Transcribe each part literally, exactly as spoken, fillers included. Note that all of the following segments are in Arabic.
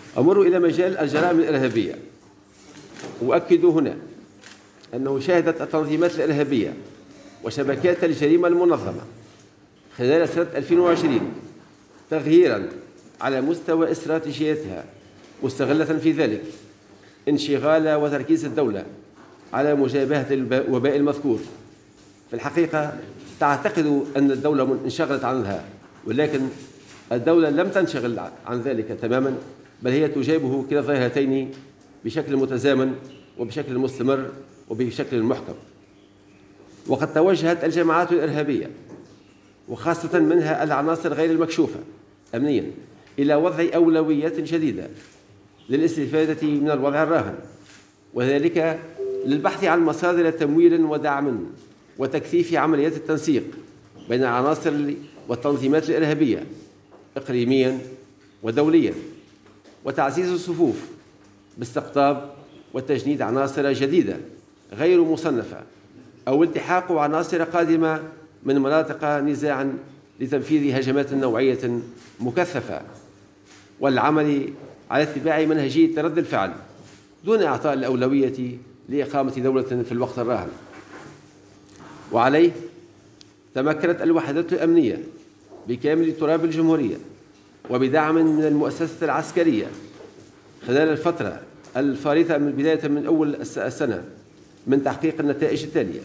أمر إلى مجال الجرائم الإرهابية. أؤكد هنا أنه شهدت التنظيمات الإرهابية وشبكات الجريمة المنظمة خلال سنة ألفين وعشرين تغييرا على مستوى استراتيجيتها، مستغلة في ذلك انشغال وتركيز الدولة على مجابهة الوباء المذكور. في الحقيقة تعتقد أن الدولة انشغلت عنها، ولكن الدولة لم تنشغل عن ذلك تماما، بل هي تجابه كلا الظاهرتين بشكل متزامن وبشكل مستمر وبشكل محكم. وقد توجهت الجماعات الإرهابية وخاصة منها العناصر غير المكشوفة أمنيا إلى وضع أولويات جديدة للاستفادة من الوضع الراهن، وذلك للبحث عن مصادر تمويل ودعم وتكثيف عمليات التنسيق بين العناصر والتنظيمات الإرهابية إقليميا ودوليا، وتعزيز الصفوف باستقطاب وتجنيد عناصر جديدة غير مصنفة أو التحاق عناصر قادمة من مناطق نزاع لتنفيذ هجمات نوعية مكثفة، والعمل على اتباع منهجية رد الفعل دون إعطاء الأولوية لإقامة دولة في الوقت الراهن. وعليه تمكنت الوحدات الأمنية بكامل تراب الجمهورية وبدعم من المؤسسة العسكرية خلال الفترة الفارطة من بداية من أول السنة من تحقيق النتائج التالية: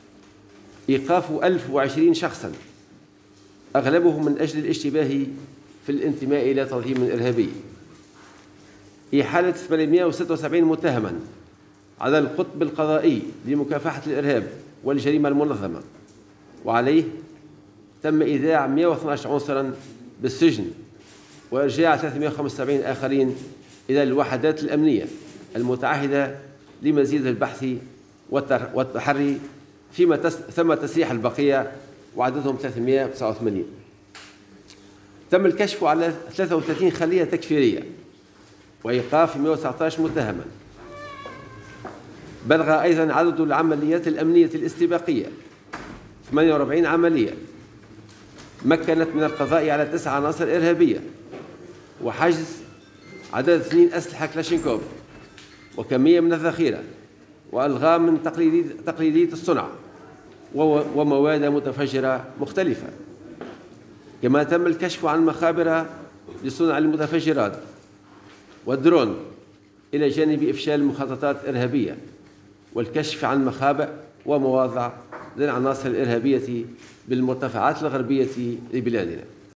إيقاف ألف وعشرين شخصا أغلبهم من أجل الاشتباه في الانتماء إلى تنظيم إرهابي، إحالة ثمانمائة وستة وسبعين متهما على القطب القضائي لمكافحة الإرهاب والجريمة المنظمة، وعليه تم إيداع مائة واثني عشر عنصرا بالسجن وإرجاع ثلاثمائة وخمسة وسبعين آخرين إلى الوحدات الأمنية المتعهدة لمزيد البحث والتحري، فيما تم تسريح البقية وعددهم ثلاثمائة وتسعة وثمانين. تم الكشف على ثلاثة وثلاثين خلية تكفيرية وإيقاف مائة وتسعة عشر متهما. بلغ أيضا عدد العمليات الأمنية الاستباقية ثمانية وأربعين عملية مكنت من القضاء على تسع عناصر إرهابية وحجز عدد اثنين أسلحة كلاشينكوف وكمية من الذخيرة وألغام من تقليدية الصنع ومواد متفجرة مختلفة. كما تم الكشف عن مخابر لصنع المتفجرات والدرون إلى جانب إفشال مخططات إرهابية والكشف عن مخابئ ومواضع للعناصر الإرهابية بالمرتفعات الغربية لبلادنا.